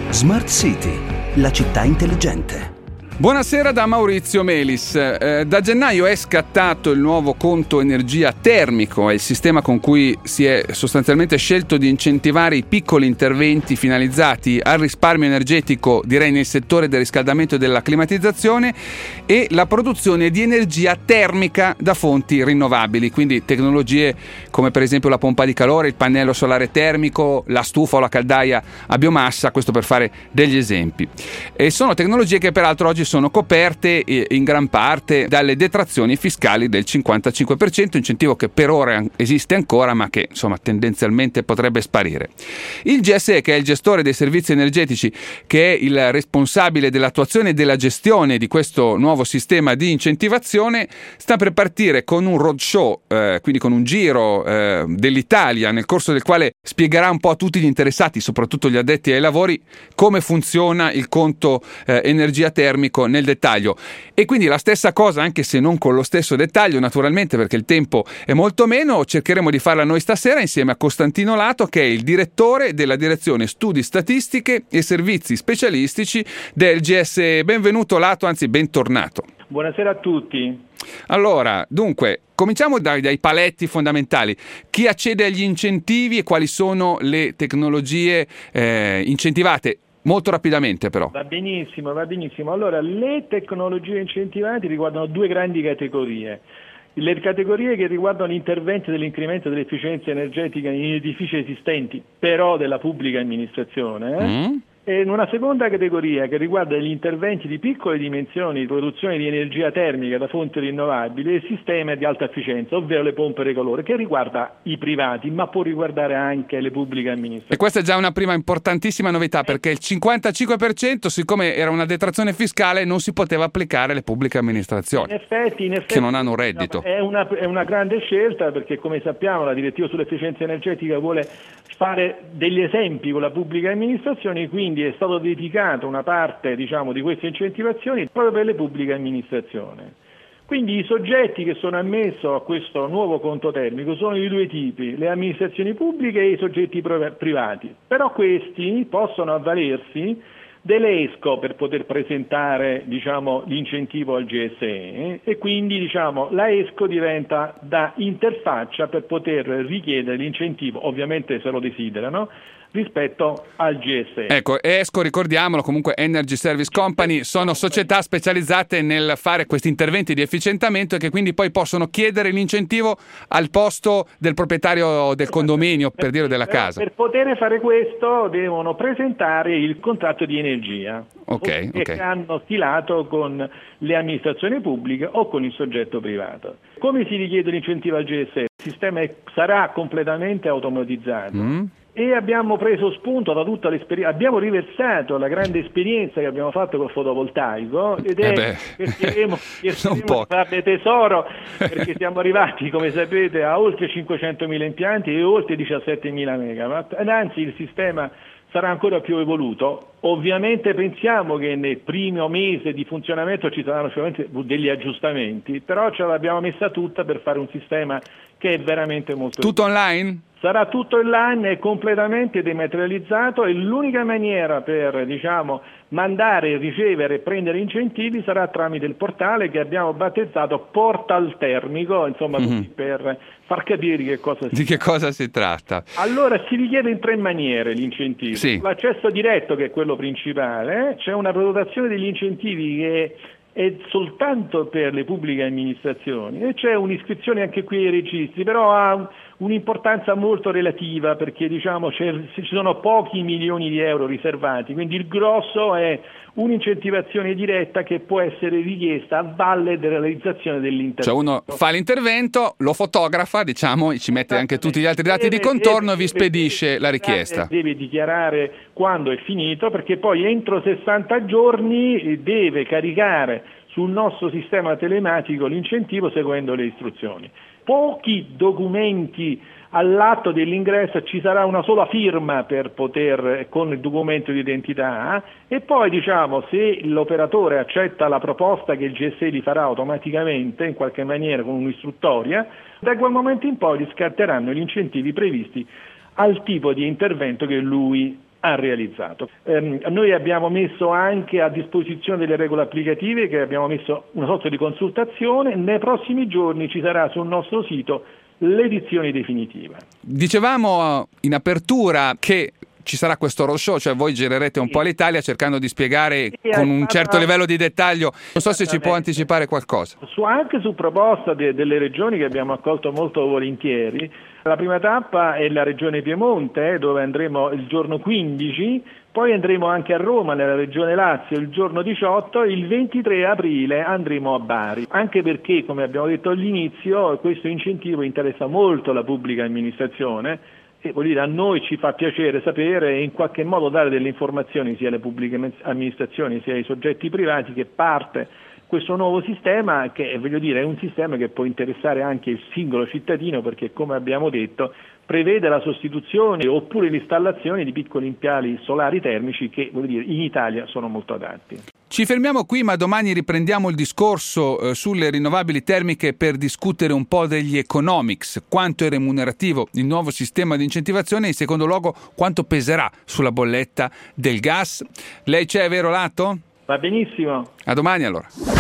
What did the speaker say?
Smart City, la città intelligente. Buonasera da Maurizio Melis. Da gennaio è scattato il nuovo conto energia termico, è il sistema con cui si è sostanzialmente scelto di incentivare i piccoli interventi finalizzati al risparmio energetico, direi nel settore del riscaldamento e della climatizzazione, e la produzione di energia termica da fonti rinnovabili, quindi tecnologie come per esempio la pompa di calore, il pannello solare termico, la stufa o la caldaia a biomassa, questo per fare degli esempi. E sono tecnologie che peraltro oggi sono coperte in gran parte dalle detrazioni fiscali del 55%, incentivo che per ora esiste ancora ma che insomma tendenzialmente potrebbe sparire. Il GSE, che è il gestore dei servizi energetici, che è il responsabile dell'attuazione e della gestione di questo nuovo sistema di incentivazione, sta per partire con un roadshow, quindi con un giro dell'Italia, nel corso del quale spiegherà un po' a tutti gli interessati, soprattutto gli addetti ai lavori, come funziona il conto energia termico nel dettaglio. E quindi la stessa cosa, anche se non con lo stesso dettaglio naturalmente, perché il tempo è molto meno, cercheremo di farla noi stasera insieme a Costantino Lato, che è il direttore della direzione studi statistiche e servizi specialistici del GSE. Benvenuto Lato, anzi bentornato. Buonasera a tutti. Allora, dunque, cominciamo dai paletti fondamentali. Chi accede agli incentivi e quali sono le tecnologie incentivate? Molto rapidamente però. Va benissimo. Allora, le tecnologie incentivate riguardano due grandi categorie. Le categorie che riguardano gli interventi dell'incremento dell'efficienza energetica in edifici esistenti, però della pubblica amministrazione, e in una seconda categoria che riguarda gli interventi di piccole dimensioni di produzione di energia termica da fonti rinnovabili e sistemi di alta efficienza, ovvero le pompe di calore, che riguarda i privati ma può riguardare anche le pubbliche amministrazioni. E questa è già una prima importantissima novità, perché il 55%, siccome era una detrazione fiscale, non si poteva applicare alle pubbliche amministrazioni, in effetti, che non hanno un reddito. È una grande scelta, perché come sappiamo la direttiva sull'efficienza energetica vuole fare degli esempi con la pubblica amministrazione, quindi è stato dedicato una parte di queste incentivazioni proprio per le pubbliche amministrazioni. Quindi i soggetti che sono ammessi a questo nuovo conto termico sono di due tipi, le amministrazioni pubbliche e i soggetti privati, però questi possono avvalersi delle ESCO per poter presentare l'incentivo al GSE, e quindi la ESCO diventa da interfaccia per poter richiedere l'incentivo, ovviamente se lo desiderano, rispetto al GSE. Ecco, ESCO, ricordiamolo, comunque Energy Service Company, sono società specializzate nel fare questi interventi di efficientamento e che quindi poi possono chiedere l'incentivo al posto del proprietario del condominio, per dire, della casa. Per poter fare questo devono presentare il contratto di energia che hanno stilato con le amministrazioni pubbliche o con il soggetto privato. Come si richiede l'incentivo al GSE? Il sistema sarà completamente automatizzato. E abbiamo preso spunto da tutta l'esperienza, abbiamo riversato la grande esperienza che abbiamo fatto col fotovoltaico ed cercheremo di farne tesoro, perché siamo arrivati, come sapete, a oltre 500.000 impianti e oltre 17.000 megawatt, ed anzi il sistema sarà ancora più evoluto. Ovviamente pensiamo che nel primo mese di funzionamento ci saranno sicuramente degli aggiustamenti, però ce l'abbiamo messa tutta per fare un sistema che è veramente molto tutto online? Sarà tutto online e completamente dematerializzato, e l'unica maniera per mandare, ricevere e prendere incentivi sarà tramite il portale che abbiamo battezzato Portal Termico, per far capire di che cosa si tratta. Allora si richiede in tre maniere l'incentivo. Sì. L'accesso diretto, che è quello principale, c'è una prenotazione degli incentivi che è soltanto per le pubbliche amministrazioni e c'è un'iscrizione anche qui ai registri, però ha un'importanza molto relativa, perché ci sono pochi milioni di euro riservati, quindi il grosso è un'incentivazione diretta che può essere richiesta a valle della realizzazione dell'intervento. Cioè uno fa l'intervento, lo fotografa, ci mette anche tutti gli altri dati di contorno e vi spedisce la richiesta. Deve dichiarare quando è finito, perché poi entro 60 giorni deve caricare sul nostro sistema telematico l'incentivo seguendo le istruzioni. Pochi documenti all'atto dell'ingresso, ci sarà una sola firma per poter, con il documento di identità, e poi se l'operatore accetta la proposta che il GSE gli farà automaticamente in qualche maniera con un'istruttoria, da quel momento in poi gli scatteranno gli incentivi previsti al tipo di intervento che lui ha realizzato. Noi abbiamo messo anche a disposizione delle regole applicative, che abbiamo messo una sorta di consultazione. Nei prossimi giorni ci sarà sul nostro sito l'edizione definitiva. Dicevamo in apertura che ci sarà questo roadshow, cioè voi girerete un po' l'Italia cercando di spiegare con un certo livello di dettaglio. Non so se ci può anticipare qualcosa. Anche su proposta delle regioni che abbiamo accolto molto volentieri. La prima tappa è la regione Piemonte, dove andremo il giorno 15, poi andremo anche a Roma, nella regione Lazio, il giorno 18, il 23 aprile andremo a Bari, anche perché, come abbiamo detto all'inizio, questo incentivo interessa molto la pubblica amministrazione e vuol dire, a noi ci fa piacere sapere e in qualche modo dare delle informazioni sia alle pubbliche amministrazioni sia ai soggetti privati che parte questo nuovo sistema, che voglio dire è un sistema che può interessare anche il singolo cittadino, perché come abbiamo detto prevede la sostituzione oppure l'installazione di piccoli impianti solari termici che, voglio dire, in Italia sono molto adatti. Ci fermiamo qui, ma domani riprendiamo il discorso sulle rinnovabili termiche per discutere un po' degli economics, quanto è remunerativo il nuovo sistema di incentivazione e in secondo luogo quanto peserà sulla bolletta del gas. Lei c'è, vero Lato? Va benissimo. A domani allora.